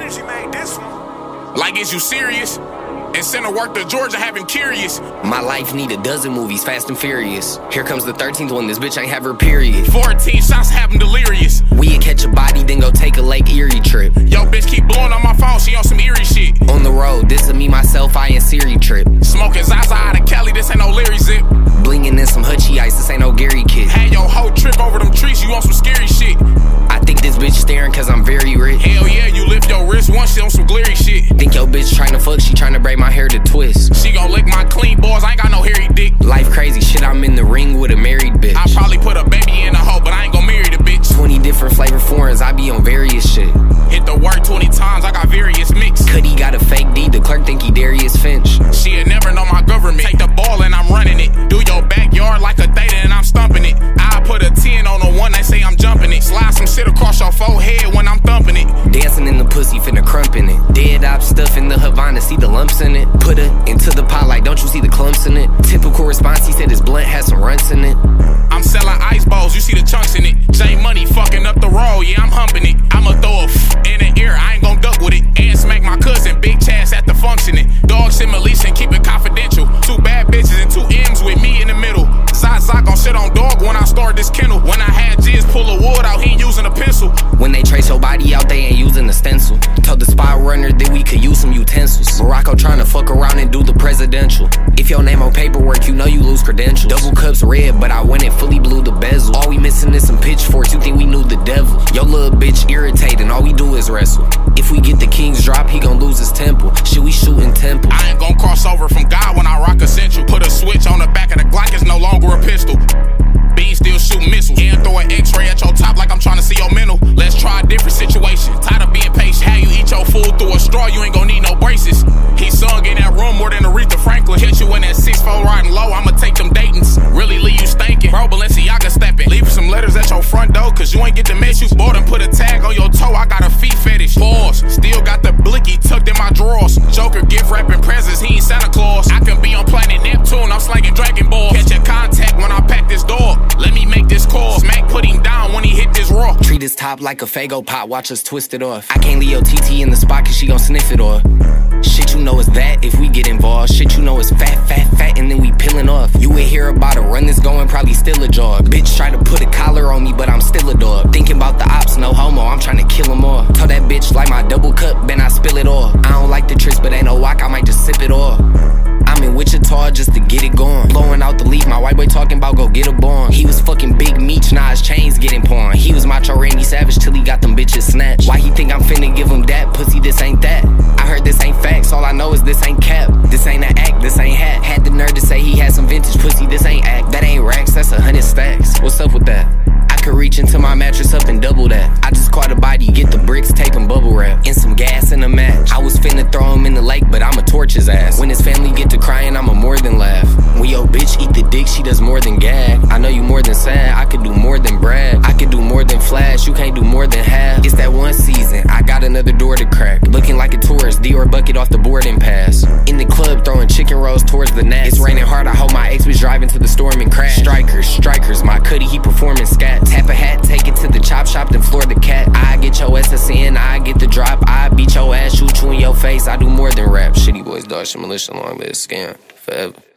Energy made this one. Like, is you serious? And send her work to Georgia having curious. My life need a dozen movies, Fast and Furious. Here comes the 13th one, this bitch ain't have her period. 14 shots have him delirious. We'd catch a body, then go take a Lake Erie trip. Yo, bitch keep blowing on my phone, she on some eerie shit. On the road, this a me, myself, I and Siri trip. Smoking Zaza out of Cali, this ain't no Larry zip. Blinging in some Hutchie ice, this ain't no Gary kid. Had your whole trip over them trees, you on some scary shit. I think this bitch staring cause I'm very rich. Hell yeah, you lift your wrist once, she on some glary shit. Think your bitch tryna fuck, she tryna braid my hair to twist. She gon' lick my clean balls, I ain't got no hairy dick. Life crazy, shit, I'm in the ring with a married bitch. I probably put a baby in a hoe, but I ain't gon' marry the bitch. 20 different flavor foreigns, I be on various shit. Hit the work 20 times, I got various mix. Cuddy got a fake D, the clerk think he Darius Finch. She'll never know my government. Take the ball and I'm running it. Do your backyard like a theta and I'm stumping it. I put a 10 on the one, they say I'm jumping it. Slide some shit across your forehead when I'm thumping it. Dancing in the pussy, finna crump in it. Dead op stuff in the Havana, see the lumps in it. Put her into the pot like, don't you see the clumps in it? Typical response, he said his blunt has some runts in it. I'm selling ice balls, you see the chunks in it. J Money fucking up the road, yeah, I'm humping it. I'ma throw a in the air, I ain't gon' duck with it. And smack my cousin, Big Chaz at the functioning. Dog simulation, keep it confidential. 2 bad bitches and 2 M's with me in the middle. Zaza gon' shit on dog when I start this kennel. When I had Jizz pull a wood out, he ain't using a pencil. When they trace your body out, they ain't using a stencil. Told the spy runner that we could use some utensils. Morocco tryna fuck around and do the presidential. If your name on paperwork, you know you lose credentials. Double cups red, but I went and fully blew the bezel. All we missing is some pitchforks, you think we knew the devil. Yo little bitch irritating, all we do is wrestle. If we get the king's drop, he gon' lose his temple. Shit, we shooting temple. I ain't gon' cross over from God when I rock essential. Put a switch on the back of the Glock, it's no longer a pistol. Beans still shoot missiles. And throw an x-ray at your top like I'm trying to see your mental. Let's try a different situation. Tired of being patient. How you eat your food through a straw, you ain't gon' need no braces. He sung in that room more than Aretha Franklin. Catch you in that 6'4" riding low, I'ma take them Daytons. Really leave you stankin'. Bro, Balenciaga steppin'. Leave some letters at your front door, cause you ain't get the mess. You bought and put a tag on your toe, I got a feet fetish. Pause. Still got the blicky tucked in my drawers. Joker gift wrapping presents, he ain't Santa Claus. I can be on planet Neptune, I'm slanging Dragon Balls. Catch a contact when I pack this dog. Let me make this call. Smack put him down when he hit this raw. Treat his top like a Faygo pot, watch us twist it off. I can't leave your TT in the spot cause she gon' sniff it off. Shit you know is that if we get involved. Shit you know is fat, and then we peeling off. You would hear about a run that's going, probably still a jog. Bitch try to put a collar on me, but I'm still a dog. Thinking about the ops, no homo, I'm trying to kill them all. Told that bitch like my double cup, then I spill it all. I don't like the tricks, but ain't no walk, I might just sip it all. I'm in Wichita just to get it going. Blowing out the leaf, my white boy talking about go get a bond. He was fucking Big Meech, now his chains getting pawned. He was macho Randy Savage till he got them bitches snatched. Why he think I'm finna give him that? Pussy, this ain't that. I heard this ain't facts, all I know is this ain't cap. This ain't an act, this ain't hat. Had the nerve to say he had some vintage pussy, this ain't act. That ain't racks, that's 100 stacks. What's up with that? I could reach into my mattress up and double that. I just caught a body, get the bricks, tape and bubble wrap. And some gas in a match. I was finna throw him in the lake, but I'ma torch his ass. When his family get to crying, I'ma more than laugh. When your bitch eat the dick, she does more than gag. I know you more than sad, I could do more than brag. I could do more than flash, you can't do more than half. It's that one season, I got another door to crack. Looking like a tourist, Dior bucket off the boarding pass. In the club, throwing chicken rolls towards the nets. It's raining hard, I hope my ex was driving to the storm and crash. Strikers, my cutty, he performing scat. Tap a hat, take it to the chop shop, then floor the cat. I get your SSN, I get the drop. I beat your ass, shoot you in your face, I do more than rap. Shitty boys, dodge, militia, long live scam, forever.